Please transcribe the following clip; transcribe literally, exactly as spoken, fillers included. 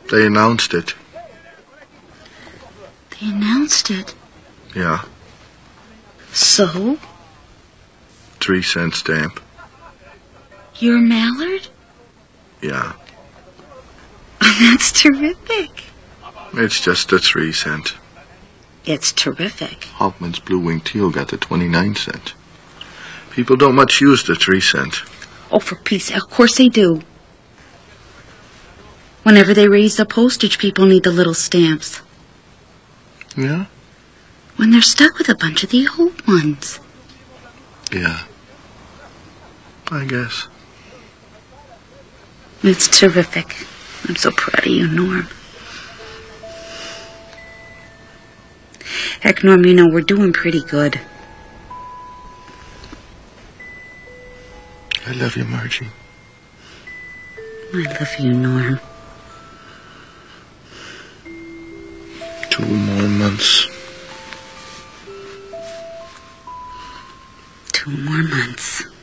They announced it. They announced it? Yeah. So? Three cent stamp. You're Mallard? Yeah. That's terrific. It's just a three cent. It's terrific. Hoffman's Blue Wing Teal got the twenty-nine cent. People don't much use the three cent. Oh, for Pete's sake, of course they do. Whenever they raise the postage, people need the little stamps. Yeah? When they're stuck with a bunch of the old ones. Yeah. I guess. It's terrific. I'm so proud of you, Norm. Heck, Norm, you know, we're doing pretty good. I love you, Margie. I love you, Norm. Two more months. Two more months.